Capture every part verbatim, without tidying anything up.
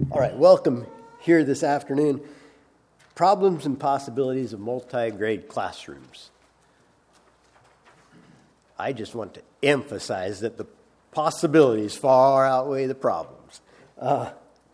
All right, welcome here this afternoon. Problems and possibilities of multi-grade classrooms. I just want to emphasize that the possibilities far outweigh the problems. Uh,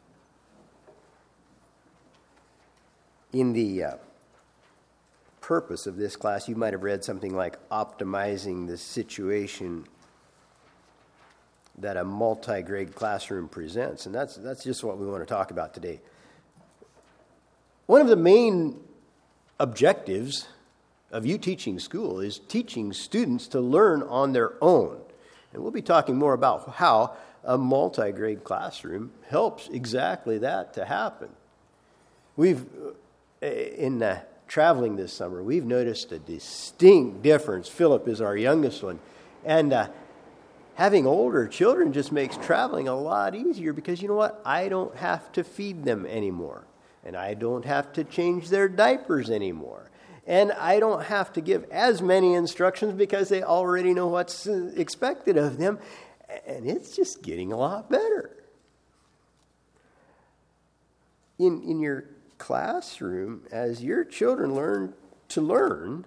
in the uh, purpose of this class, you might have read something like optimizing the situation that a multi-grade classroom presents, and that's that's just what we want to talk about today. One of the main objectives of you teaching school is teaching students to learn on their own, and we'll be talking more about how a multi-grade classroom helps exactly that to happen. We've in uh, traveling this summer, we've noticed a distinct difference. Philip is our youngest one, and uh, having older children just makes traveling a lot easier because, you know what? I don't have to feed them anymore. And I don't have to change their diapers anymore. And I don't have to give as many instructions because they already know what's expected of them. And it's just getting a lot better. In, in your classroom, as your children learn to learn,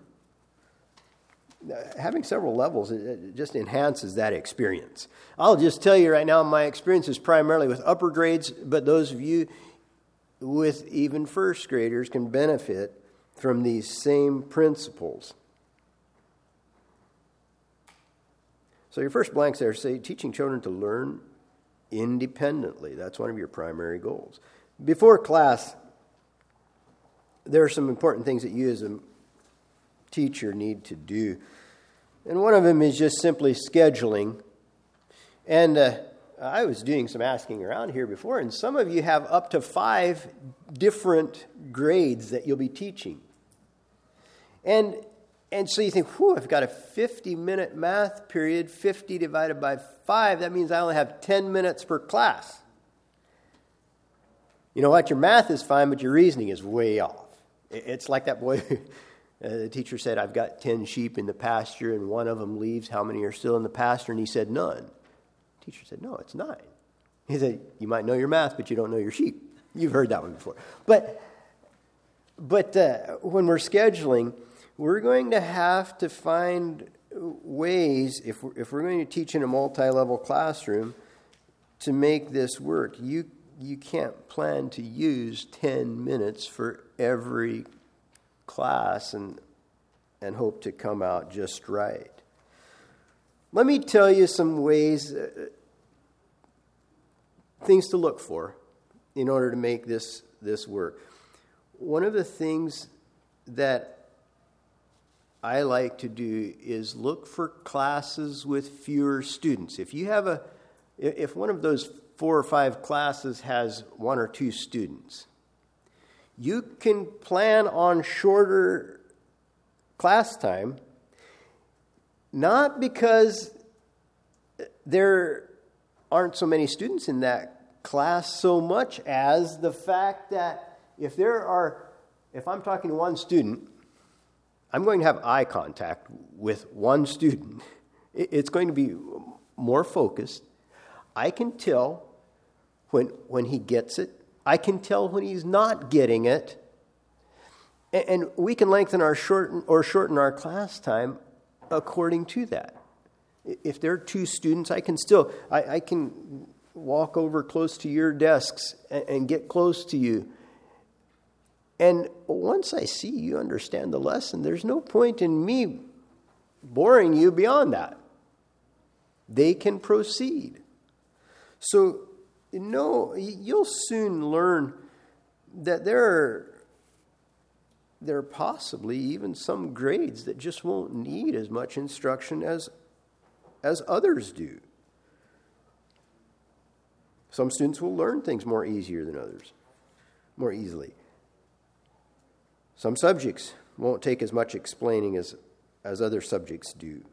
having several levels, it just enhances that experience. I'll just tell you right now, my experience is primarily with upper grades, but those of you with even first graders can benefit from these same principles. So your first blanks there say teaching children to learn independently. That's one of your primary goals. Before class, there are some important things that you as a teacher need to do. And one of them is just simply scheduling. And uh, I was doing some asking around here before, and some of you have up to five different grades that you'll be teaching. And and so you think, whew, I've got a fifty-minute math period, fifty divided by five. That means I only have ten minutes per class. You know what? Your math is fine, but your reasoning is way off. It's like that boy... Uh, the teacher said, I've got ten sheep in the pasture, and one of them leaves. How many are still in the pasture? And he said, none. The teacher said, no, it's nine. He said, you might know your math, but you don't know your sheep. You've heard that one before. But but uh, when we're scheduling, we're going to have to find ways, if we're, if we're going to teach in a multi-level classroom, to make this work. You, you can't plan to use ten minutes for every class and and hope to come out just right. Let me tell you some ways, uh, things to look for in order to make this this work. One of the things that I like to do is look for classes with fewer students. If you have a, if one of those four or five classes has one or two students, you can plan on shorter class time, not because there aren't so many students in that class so much as the fact that if there are, if I'm talking to one student, I'm going to have eye contact with one student. It's going to be more focused. I can tell when when he gets it. I can tell when he's not getting it, and we can lengthen our shorten or shorten our class time according to that. If there are two students, I can still I, I can walk over close to your desks and, and get close to you. And once I see you understand the lesson, there's no point in me boring you beyond that. They can proceed. So. No, you'll soon learn that there are, there are possibly even some grades that just won't need as much instruction as, as others do. Some students will learn things more easier than others, more easily. Some subjects won't take as much explaining as, as other subjects do.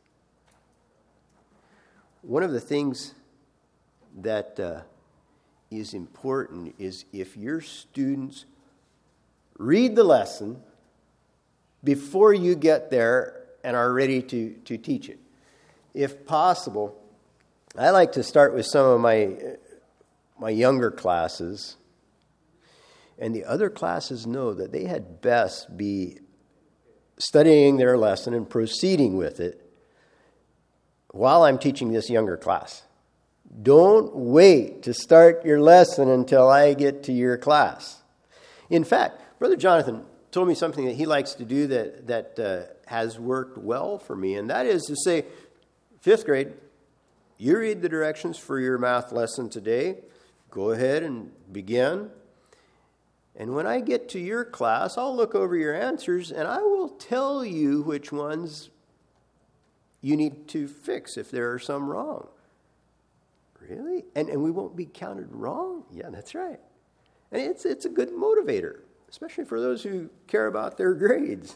One of the things that uh, is important is if your students read the lesson before you get there and are ready to, to teach it. If possible, I like to start with some of my my younger classes, and the other classes know that they had best be studying their lesson and proceeding with it while I'm teaching this younger class. Don't wait to start your lesson until I get to your class. In fact, Brother Jonathan told me something that he likes to do that, that uh, has worked well for me, and that is to say, fifth grade, you read the directions for your math lesson today. Go ahead and begin. And when I get to your class, I'll look over your answers, and I will tell you which ones you need to fix if there are some wrong. Really? And and we won't be counted wrong? Yeah, that's right. And it's it's a good motivator, especially for those who care about their grades.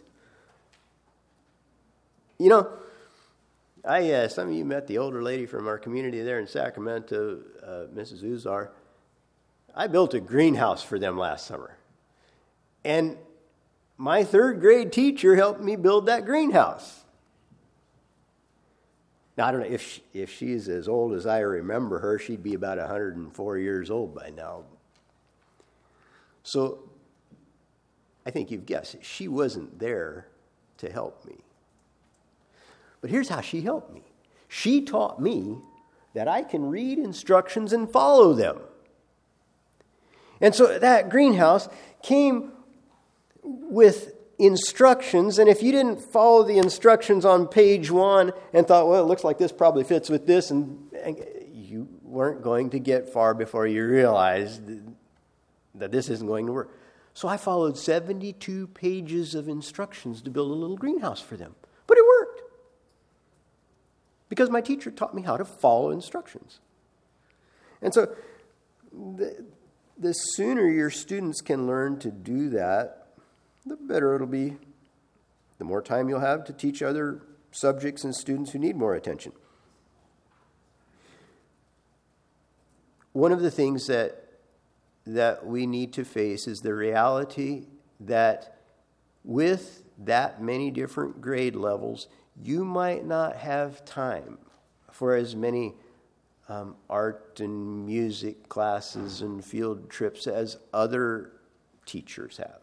You know, I uh, some of you met the older lady from our community there in Sacramento, uh, Missus Uzar. I built a greenhouse for them last summer. And my third grade teacher helped me build that greenhouse. Now, I don't know, if she, if she's as old as I remember her, she'd be about one hundred four years old by now. So, I think you've guessed, she wasn't there to help me. But here's how she helped me. She taught me that I can read instructions and follow them. And so that greenhouse came with instructions, and if you didn't follow the instructions on page one and thought, well, it looks like this probably fits with this, and, and you weren't going to get far before you realized that this isn't going to work. So I followed seventy-two pages of instructions to build a little greenhouse for them. But it worked. Because my teacher taught me how to follow instructions. And so the, the sooner your students can learn to do that, the better it'll be. The more time you'll have to teach other subjects and students who need more attention. One of the things that that we need to face is the reality that with that many different grade levels, you might not have time for as many um, art and music classes and field trips as other teachers have.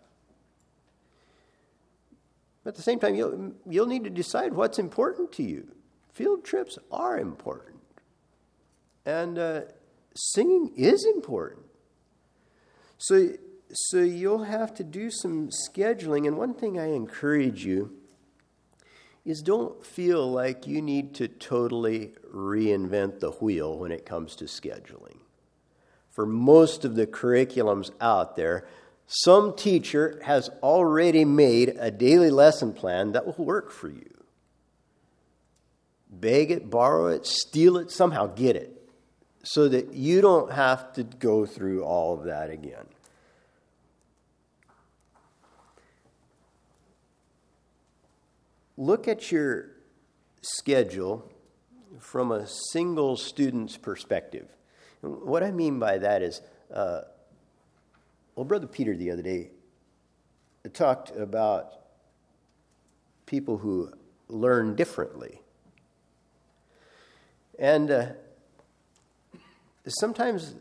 But at the same time, you'll, you'll need to decide what's important to you. Field trips are important. And uh, singing is important. So, so you'll have to do some scheduling. And one thing I encourage you is don't feel like you need to totally reinvent the wheel when it comes to scheduling. For most of the curriculums out there, some teacher has already made a daily lesson plan that will work for you. Beg it, borrow it, steal it, somehow get it, so that you don't have to go through all of that again. Look at your schedule from a single student's perspective. What I mean by that is, uh, well, Brother Peter the other day talked about people who learn differently. And uh, sometimes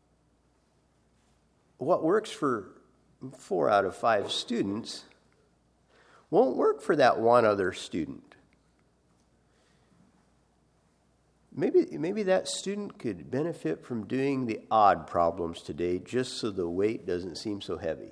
what works for four out of five students won't work for that one other student. Maybe, maybe that student could benefit from doing the odd problems today just so the weight doesn't seem so heavy.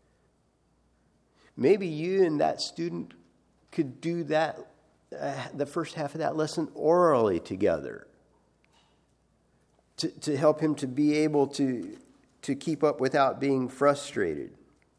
Maybe you and that student could do that, uh, the first half of that lesson orally together to, to help him to be able to, to keep up without being frustrated.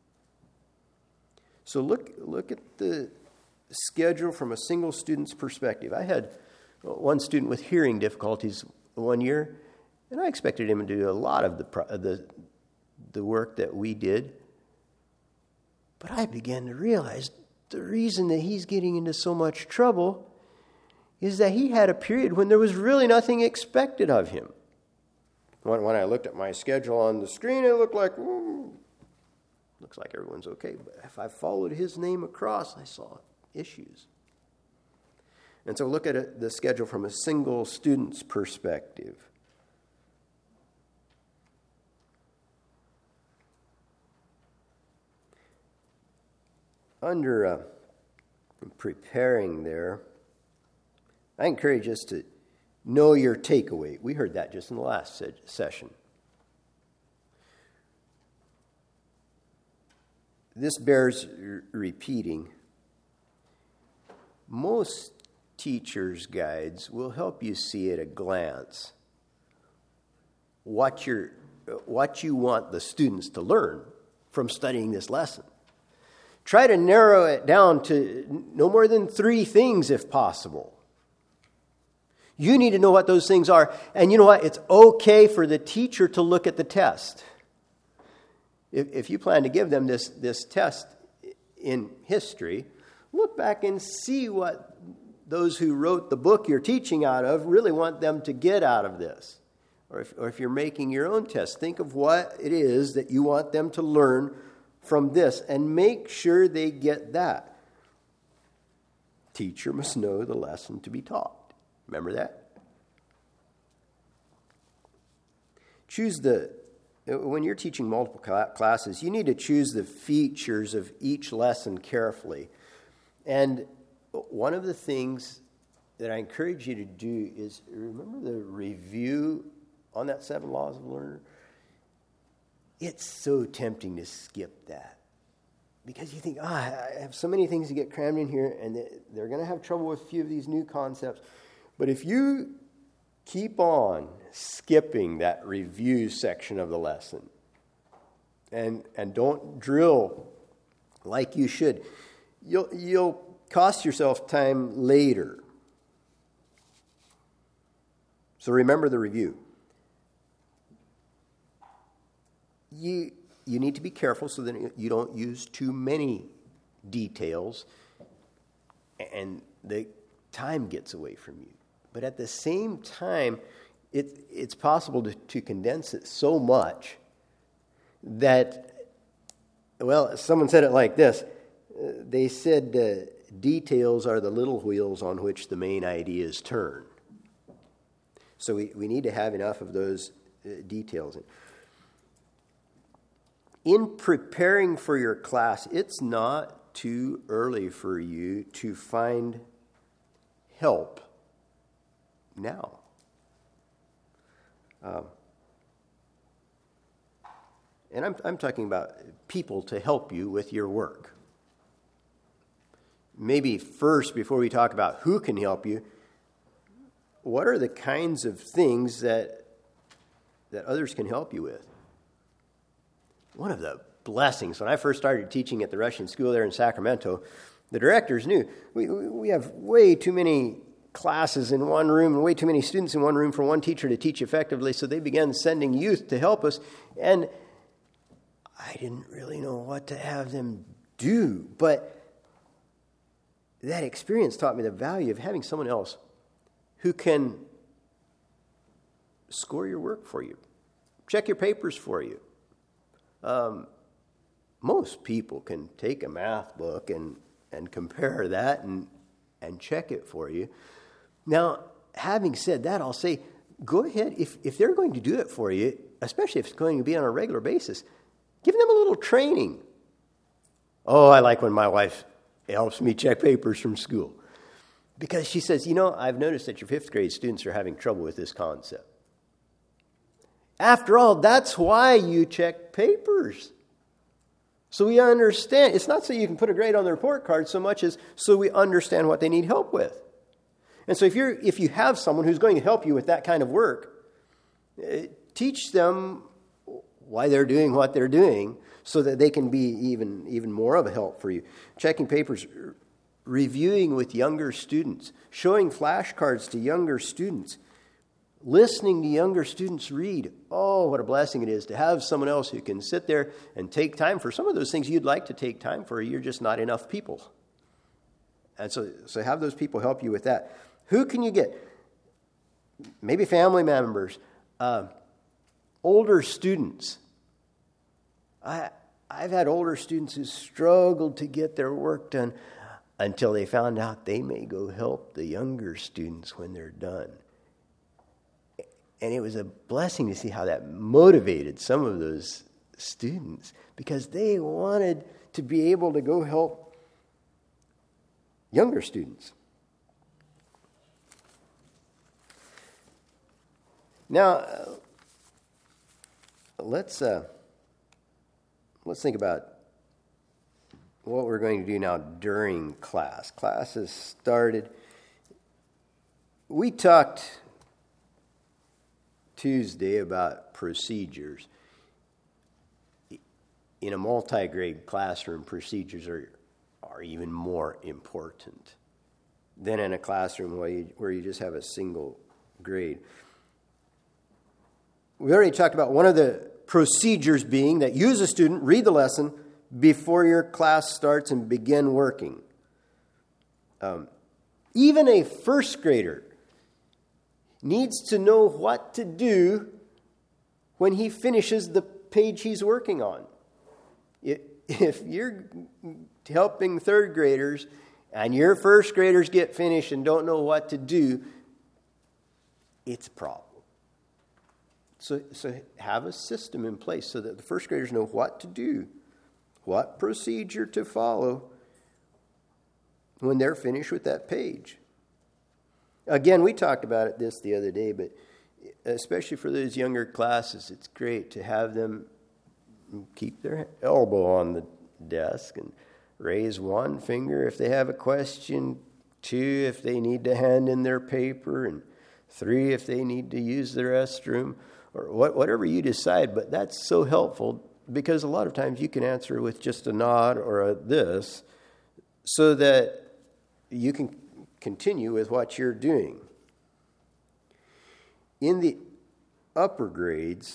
So look look at the schedule from a single student's perspective. I had one student with hearing difficulties one year, and I expected him to do a lot of the the, the work that we did. But I began to realize the reason that he's getting into so much trouble is that he had a period when there was really nothing expected of him. When, when I looked at my schedule on the screen, it looked like, mm, looks like everyone's okay. But if I followed his name across, I saw issues. And so look at it, the schedule from a single student's perspective. under uh, preparing there, I encourage us to know your takeaway. We heard that just in the last se- session. This bears r- repeating. Most teachers' guides will help you see at a glance what you're, what you want the students to learn from studying this lesson. Try to narrow it down to no more than three things if possible. You need to know what those things are. And you know what? It's okay for the teacher to look at the test. If, if you plan to give them this, this test in history, look back and see what those who wrote the book you're teaching out of really want them to get out of this. Or if, or if you're making your own test, think of what it is that you want them to learn from this and make sure they get that. Teacher must know the lesson to be taught. Remember that? Choose the, when you're teaching multiple classes, you need to choose the features of each lesson carefully. And one of the things that I encourage you to do is remember the review on that seven laws of learner. It's so tempting to skip that because you think, ah, oh, I have so many things to get crammed in here, and they're going to have trouble with a few of these new concepts. But if you keep on skipping that review section of the lesson and and don't drill like you should, you'll you'll cost yourself time later. So remember the review. You you need to be careful so that you don't use too many details and the time gets away from you. But at the same time, it, it's possible to, to condense it so much that, well, someone said it like this. Uh, they said uh, details are the little wheels on which the main ideas turn. So we, we need to have enough of those uh, details. In preparing for your class, it's not too early for you to find help now. Um, and I'm, I'm talking about people to help you with your work. Maybe first, before we talk about who can help you, what are the kinds of things that that others can help you with? One of the blessings, when I first started teaching at the Russian school there in Sacramento, the directors knew we, we have way too many classes in one room and way too many students in one room for one teacher to teach effectively, so they began sending youth to help us, and I didn't really know what to have them do, but that experience taught me the value of having someone else who can score your work for you, check your papers for you. Um, most people can take a math book and, and compare that and, and check it for you. Now, having said that, I'll say, go ahead. If, if they're going to do it for you, especially if it's going to be on a regular basis, give them a little training. Oh, I like when my wife helps me check papers from school. Because she says, you know, I've noticed that your fifth grade students are having trouble with this concept. After all, that's why you check papers. So we understand. It's not so you can put a grade on the report card so much as so we understand what they need help with. And so if you're if you have someone who's going to help you with that kind of work, uh, teach them why they're doing what they're doing so that they can be even, even more of a help for you. Checking papers, reviewing with younger students, showing flashcards to younger students, listening to younger students read. Oh, what a blessing it is to have someone else who can sit there and take time for some of those things you'd like to take time for. You're just not enough people. And so, so have those people help you with that. Who can you get? Maybe family members, uh, older students. I, I've had older students who struggled to get their work done until they found out they may go help the younger students when they're done. And it was a blessing to see how that motivated some of those students because they wanted to be able to go help younger students. Now, uh, let's uh, let's think about what we're going to do now during class. Class has started. We talked Tuesday about procedures. In a multi-grade classroom, procedures are, are even more important than in a classroom where you, where you just have a single grade. We already talked about one of the procedures being that you as a student read the lesson before your class starts and begin working. Um, even a first grader needs to know what to do when he finishes the page he's working on. If you're helping third graders and your first graders get finished and don't know what to do, it's a problem. So, so have a system in place so that the first graders know what to do, what procedure to follow when they're finished with that page. Again, we talked about it this the other day, but especially for those younger classes, it's great to have them keep their elbow on the desk and raise one finger if they have a question, two if they need to hand in their paper, and three if they need to use the restroom, or what, whatever you decide. But that's so helpful because a lot of times you can answer with just a nod or a this so that you can continue with what you're doing. In the upper grades,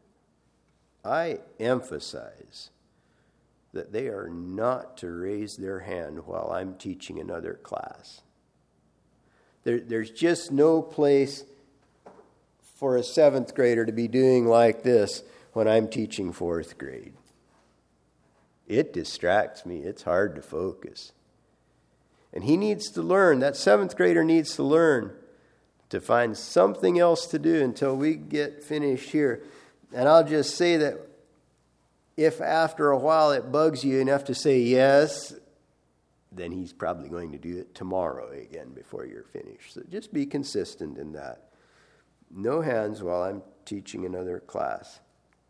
I emphasize that they are not to raise their hand while I'm teaching another class. There, there's just no place for a seventh grader to be doing like this when I'm teaching fourth grade. It distracts me. It's hard to focus. And he needs to learn, that seventh grader needs to learn to find something else to do until we get finished here. And I'll just say that if after a while it bugs you enough to say yes, then he's probably going to do it tomorrow again before you're finished. So just be consistent in that. No hands while I'm teaching another class.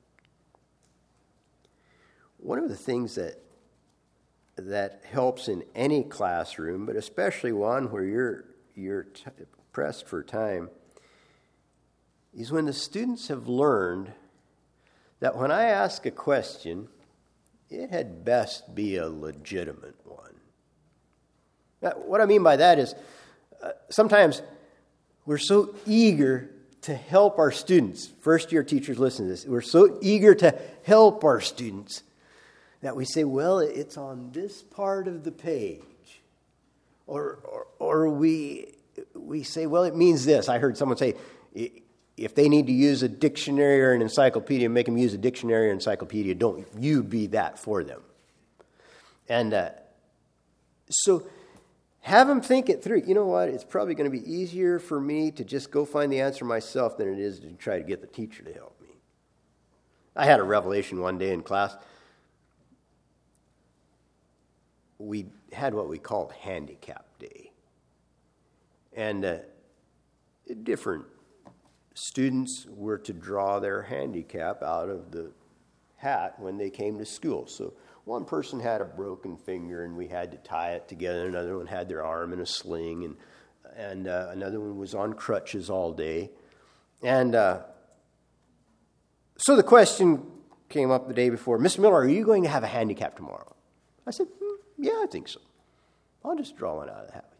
One of the things that that helps in any classroom, but especially one where you're you're t- pressed for time, is when the students have learned that when I ask a question, it had best be a legitimate one. Now, what I mean by that is uh, sometimes we're so eager to help our students. First-year teachers listen to this. We're so eager to help our students that we say, well, it's on this part of the page. Or, or, or we, we say, well, it means this. I heard someone say, if they need to use a dictionary or an encyclopedia, make them use a dictionary or encyclopedia. Don't you be that for them. And uh, so have them think it through. You know what? It's probably going to be easier for me to just go find the answer myself than it is to try to get the teacher to help me. I had a revelation one day in class. We had what we called handicap day. And uh, different students were to draw their handicap out of the hat when they came to school. So one person had a broken finger and we had to tie it together. Another one had their arm in a sling, and and uh, another one was on crutches all day. And uh, so the question came up the day before, Mister Miller, are you going to have a handicap tomorrow? I said, hmm, yeah, I think so. I'll just draw one out of the hat.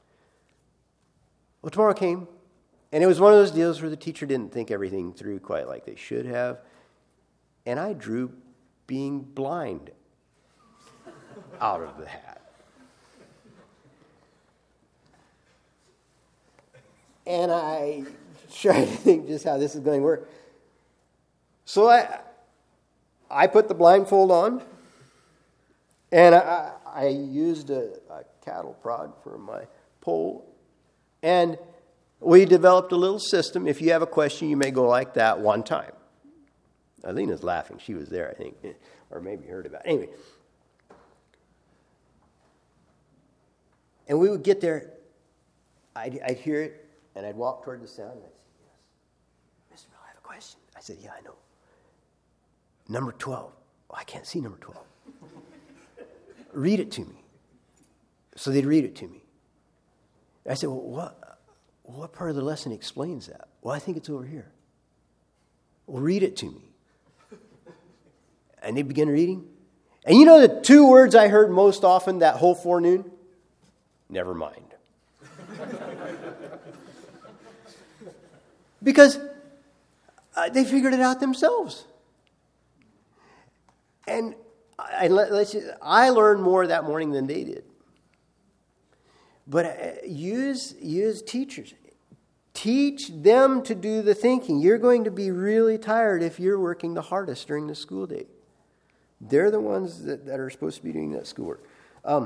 Well, tomorrow came, and it was one of those deals where the teacher didn't think everything through quite like they should have, and I drew being blind out of the hat. And I tried to think just how this is going to work. So I I put the blindfold on, and I, I used a, a cattle prod for my pole, and we developed a little system. If you have a question, you may go like that one time. Alina's laughing. She was there, I think, or maybe heard about it. Anyway, And we would get there, I'd, I'd hear it, and I'd walk toward the sound, and I'd say, yes. Mister Miller, I have a question. I said, yeah, I know. Number twelve. Oh, I can't see number twelve. Read it to me. So they'd read it to me. I said, well, what, what part of the lesson explains that? Well, I think it's over here. Well, read it to me. And they begin reading. And you know the two words I heard most often that whole forenoon? Never mind. Because uh, they figured it out themselves. And I, let's, I learned more that morning than they did. But uh, use, use teachers. Teach them to do the thinking. You're going to be really tired if you're working the hardest during the school day. They're the ones that, that are supposed to be doing that schoolwork. Um,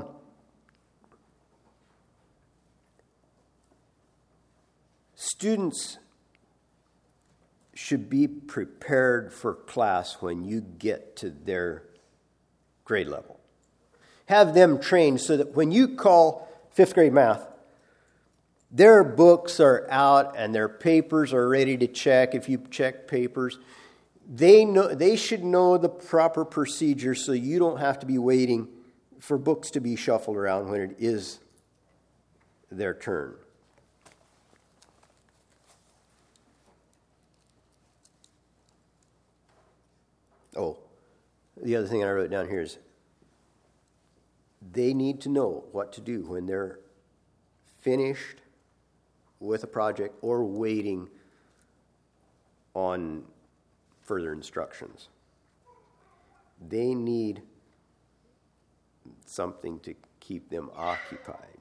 students should be prepared for class when you get to their grade level. Have them trained so that when you call fifth grade math, their books are out and their papers are ready to check. If you check papers, they know they should know the proper procedure so you don't have to be waiting for books to be shuffled around when it is their turn. Oh, the other thing I wrote down here is they need to know what to do when they're finished with a project or waiting on further instructions. They need something to keep them occupied.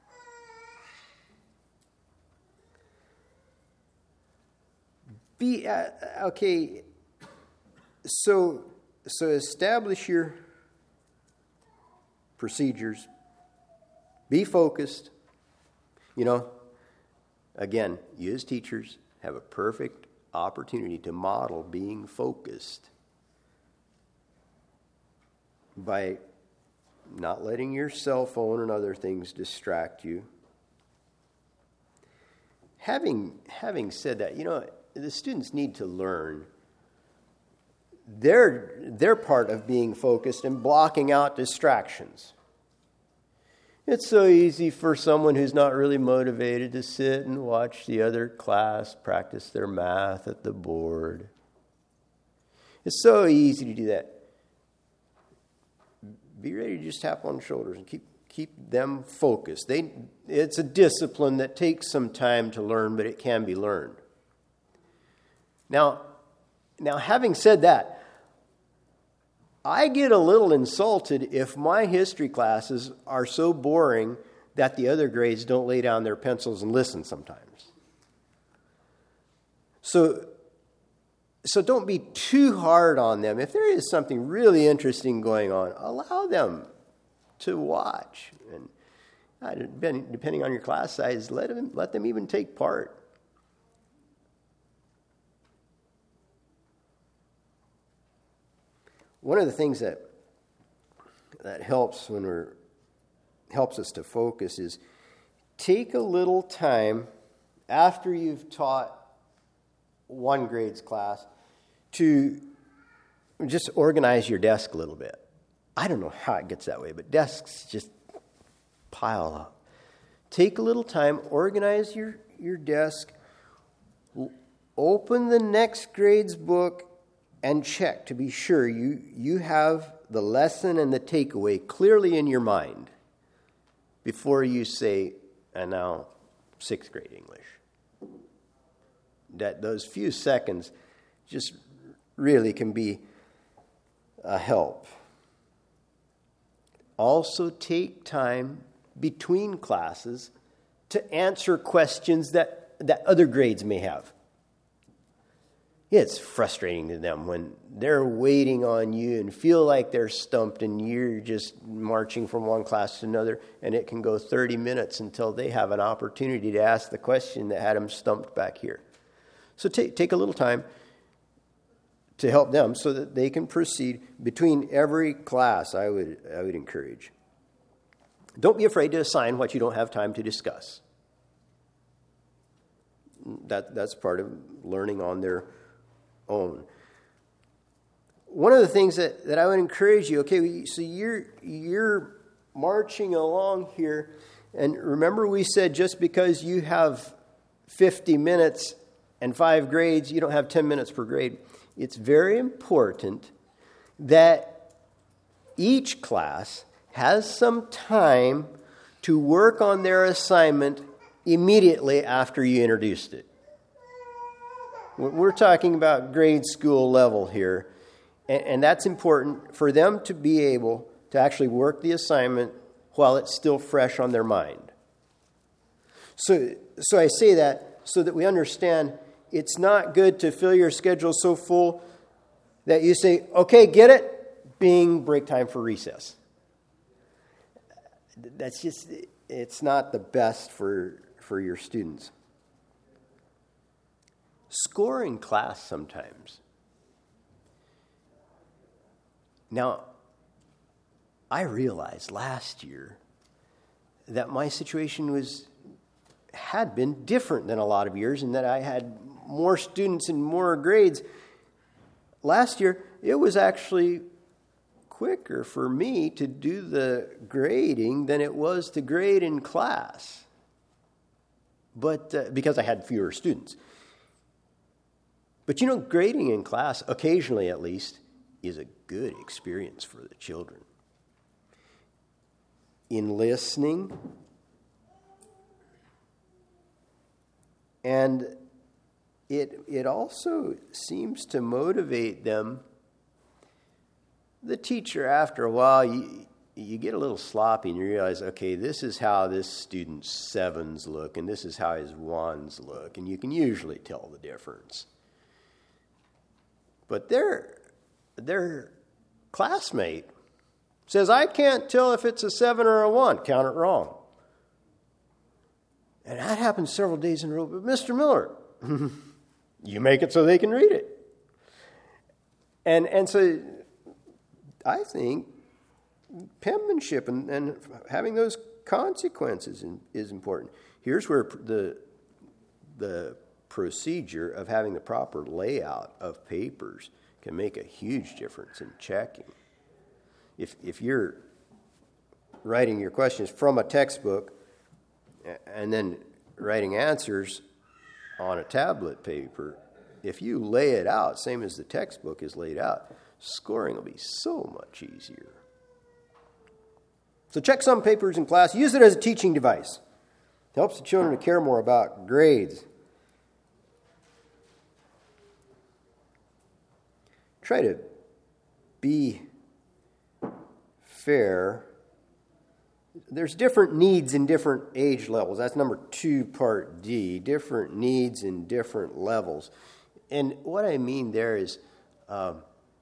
Be uh, okay. So, so establish your procedures. Be focused. You know, again, you as teachers have a perfect opportunity to model being focused by not letting your cell phone and other things distract you. Having, having said that, you know, the students need to learn They're, they're part of being focused and blocking out distractions. It's so easy for someone who's not really motivated to sit and watch the other class practice their math at the board. It's so easy to do that. Be ready to just tap on the shoulders and keep keep them focused. They, it's a discipline that takes some time to learn, but it can be learned. Now, now having said that, I get a little insulted if my history classes are so boring that the other grades don't lay down their pencils and listen sometimes. So, so don't be too hard on them. If there is something really interesting going on, allow them to watch. And uh, depending on your class size, let them, let them even take part. One of the things that that helps when we're helps us to focus is take a little time after you've taught one grade's class to just organize your desk a little bit. I don't know how it gets that way, but desks just pile up. Take a little time, organize your, your desk, open the next grade's book, and check to be sure you, you have the lesson and the takeaway clearly in your mind before you say, and now sixth grade English. That those few seconds just really can be a help. Also take time between classes to answer questions that, that other grades may have. It's frustrating to them when they're waiting on you and feel like they're stumped and you're just marching from one class to another, and it can go thirty minutes until they have an opportunity to ask the question that had them stumped back here. So take take a little time to help them so that they can proceed between every class. I would I would encourage. Don't be afraid to assign what you don't have time to discuss. That, that's part of learning on their own. One of the things that, that I would encourage you, okay, so you're, you're marching along here, and remember we said just because you have fifty minutes and five grades, you don't have ten minutes per grade. It's very important that each class has some time to work on their assignment immediately after you introduced it. We're talking about grade school level here, and that's important for them to be able to actually work the assignment while it's still fresh on their mind. So, so I say that so that we understand it's not good to fill your schedule so full that you say, okay, get it, bing, break time for recess. That's just, it's not the best for, for your students. Score in class sometimes. Now, I realized last year that my situation was had been different than a lot of years, and that I had more students and more grades. Last year, it was actually quicker for me to do the grading than it was to grade in class, but uh, because I had fewer students. But you know, grading in class, occasionally at least, is a good experience for the children. In listening, and it it also seems to motivate them. The teacher, after a while, you, you get a little sloppy and you realize, okay, this is how this student's sevens look and this is how his ones look, and you can usually tell the difference. But their, their classmate says, I can't tell if it's a seven or a one. Count it wrong. And that happens several days in a row. But Mister Miller, you make it so they can read it. And and so I think penmanship and, and having those consequences in, is important. Here's where the the procedure of having the proper layout of papers can make a huge difference in checking. If if you're writing your questions from a textbook and then writing answers on a tablet paper, if you lay it out, same as the textbook is laid out, scoring will be so much easier. So check some papers in class. Use it as a teaching device. It helps the children to care more about grades. Try to be fair. There's different needs in different age levels. That's number two, part D. Different needs in different levels. And what I mean there is, um,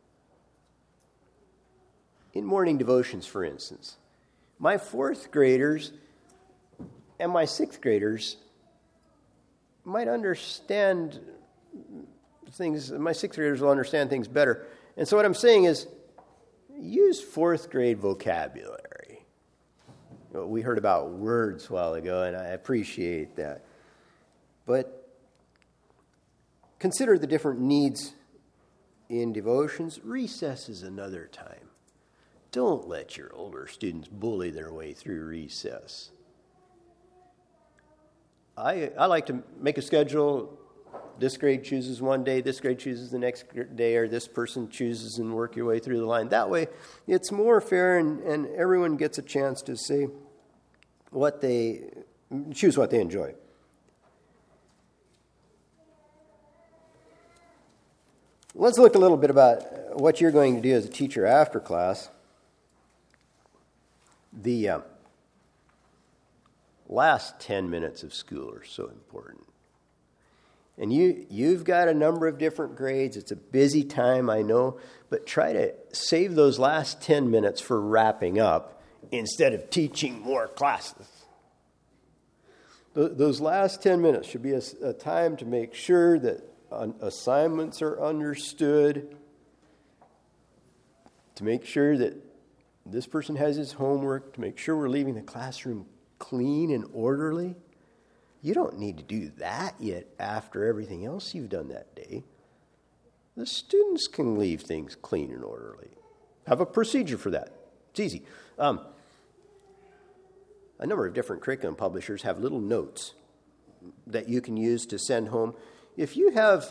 in morning devotions, for instance, my fourth graders and my sixth graders might understand things. My sixth graders will understand things better. And so what I'm saying is, use fourth grade vocabulary. We heard about words a while ago, and I appreciate that. But consider the different needs in devotions. Recess is another time. Don't let your older students bully their way through recess. I I like to make a schedule. This grade chooses one day, this grade chooses the next day, or this person chooses, and work your way through the line. That way, it's more fair, and, and everyone gets a chance to say what they, choose what they enjoy. Let's look a little bit about what you're going to do as a teacher after class. The uh, last ten minutes of school are so important. And you, you've got a number of different grades. It's a busy time, I know, but try to save those last ten minutes for wrapping up instead of teaching more classes. Th- those last ten minutes should be a, a time to make sure that uh, assignments are understood, to make sure that this person has his homework to make sure we're leaving the classroom clean and orderly. You don't need to do that yet after everything else you've done that day. The students can leave things clean and orderly. Have a procedure for that. It's easy. Um, a number of different curriculum publishers have little notes that you can use to send home. If you have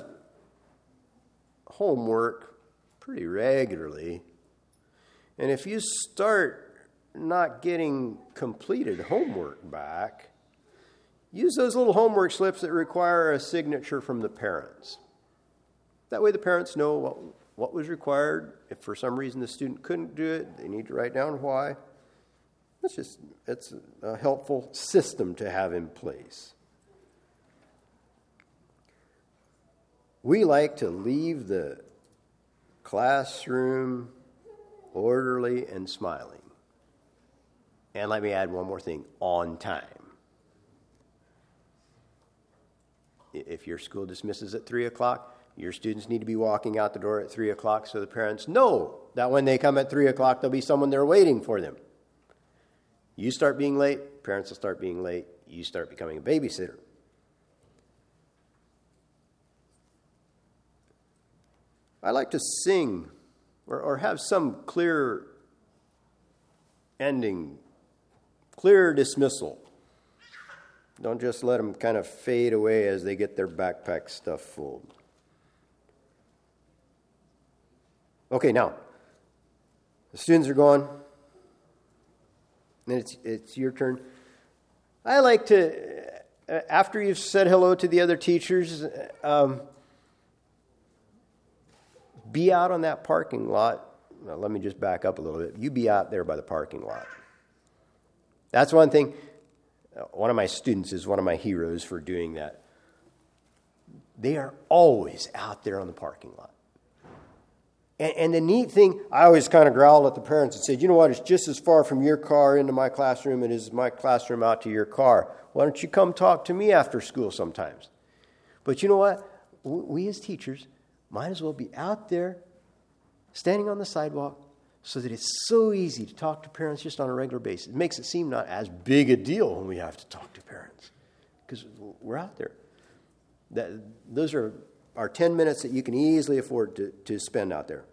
homework pretty regularly, and if you start not getting completed homework back, use those little homework slips that require a signature from the parents. That way the parents know what, what was required. If for some reason the student couldn't do it, they need to write down why. It's just, it's a helpful system to have in place. We like to leave the classroom orderly and smiling. And let me add one more thing, on time. If your school dismisses at three o'clock, your students need to be walking out the door at three o'clock so the parents know that when they come at three o'clock, there'll be someone there waiting for them. You start being late, parents will start being late, you start becoming a babysitter. I like to sing or, or have some clear ending, clear dismissal. Don't just let them kind of fade away as they get their backpack stuff full. Okay, now, the students are gone. And it's it's your turn. I like to, uh, after you've said hello to the other teachers, um, be out on that parking lot. Now, let me just back up a little bit. You be out there by the parking lot. That's one thing. One of my students is one of my heroes for doing that. They are always out there on the parking lot. And, and the neat thing, I always kind of growled at the parents and said, you know what, it's just as far from your car into my classroom as my classroom out to your car. Why don't you come talk to me after school sometimes? But you know what? We as teachers might as well be out there standing on the sidewalk so that it's so easy to talk to parents just on a regular basis. It makes it seem not as big a deal when we have to talk to parents because we're out there. That, those are are ten minutes that you can easily afford to, to spend out there.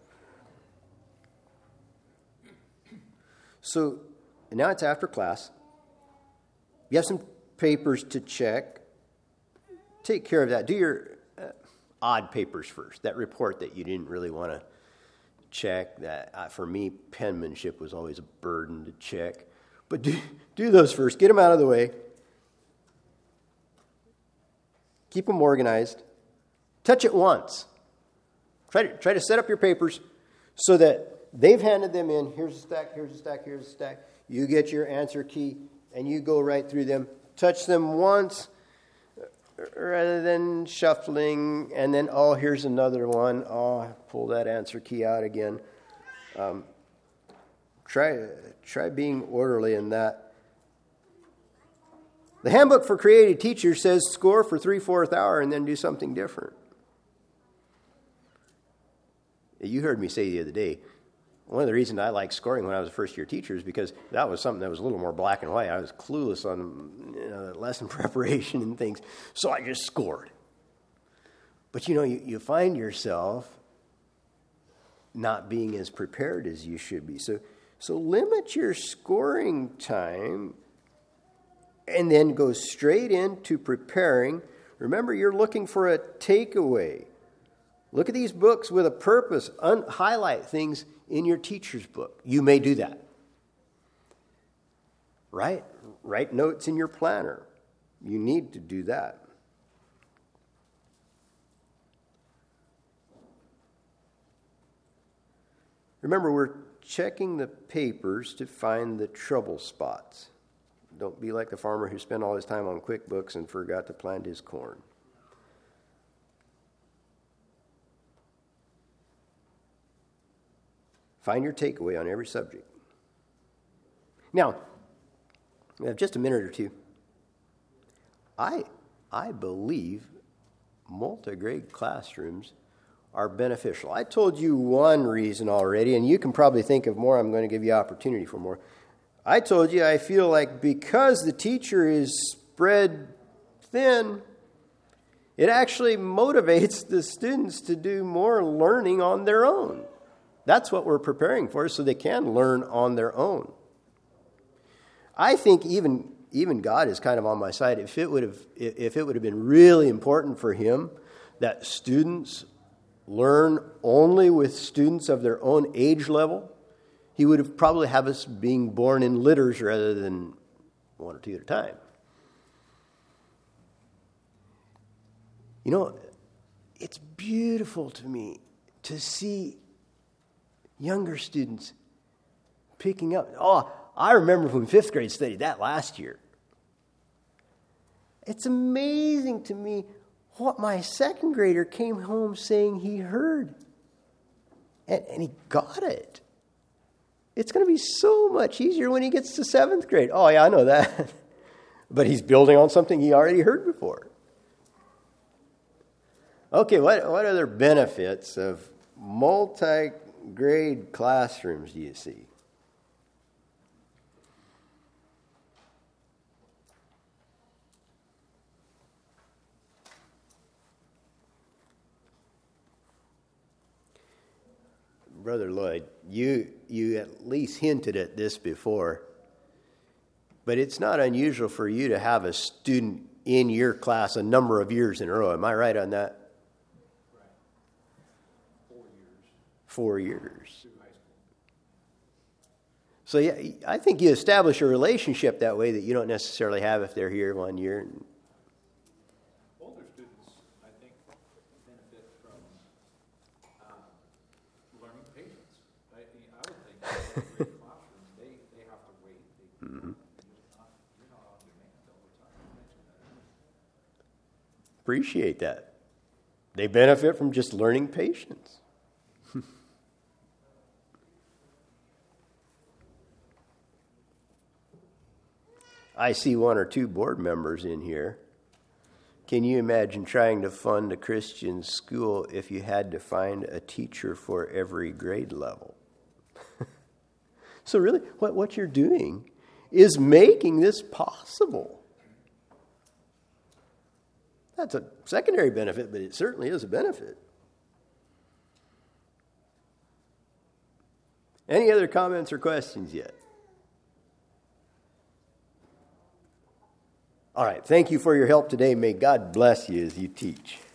So now it's after class. You have some papers to check. Take care of that. Do your uh, odd papers first. That report that you didn't really want to check. That uh, for me, penmanship was always a burden to check. But do, do those first. Get them out of the way. Keep them organized. Touch it once. Try to, try to set up your papers so that they've handed them in. Here's a stack, here's a stack, here's a stack. You get your answer key and you go right through them. Touch them once rather than shuffling and then, oh, here's another one. Oh, pull that answer key out again. Um, try, try being orderly in that. The Handbook for Creative Teachers says score for three-fourths hour and then do something different. You heard me say the other day, one of the reasons I liked scoring when I was a first-year teacher is because that was something that was a little more black and white. I was clueless on you know, lesson preparation and things, so I just scored. But, you know, you, you find yourself not being as prepared as you should be. So, so limit your scoring time and then go straight into preparing. Remember, you're looking for a takeaway. Look at these books with a purpose. Un- highlight things in your teacher's book. You may do that. Right? Write notes in your planner. You need to do that. Remember, we're checking the papers to find the trouble spots. Don't be like the farmer who spent all his time on QuickBooks and forgot to plant his corn. Find your takeaway on every subject. Now, we have just a minute or two. I, I believe multi-grade classrooms are beneficial. I told you one reason already, and you can probably think of more. I'm going to give you opportunity for more. I told you I feel like because the teacher is spread thin, it actually motivates the students to do more learning on their own. That's what we're preparing for, so they can learn on their own. I think even even God is kind of on my side. If it would have if it would have been really important for him that students learn only with students of their own age level, he would have probably have us being born in litters rather than one or two at a time. You know, it's beautiful to me to see younger students picking up. Oh, I remember when fifth grade studied that last year. It's amazing to me what my second grader came home saying he heard. And, and he got it. It's going to be so much easier when he gets to seventh grade. Oh, yeah, I know that. But he's building on something he already heard before. Okay, what, what other benefits of multi-grade classrooms do you see? Brother Lloyd, you you at least hinted at this before, but it's not unusual for you to have a student in your class a number of years in a row. Am I right on that? Right. Four years. Four years. Through high school. So yeah, I think you establish a relationship that way that you don't necessarily have if they're here one year. Older students, I think, benefit from uh, learning patience. I, I would think in great classrooms, they, they have to wait. They, mm-hmm. You're not, you're not on demand all the time. You mentioned that. Appreciate that. They benefit from just learning patience. I see one or two board members in here. Can you imagine trying to fund a Christian school if you had to find a teacher for every grade level? So really, what, what you're doing is making this possible. That's a secondary benefit, but it certainly is a benefit. Any other comments or questions yet? All right, thank you for your help today. May God bless you as you teach.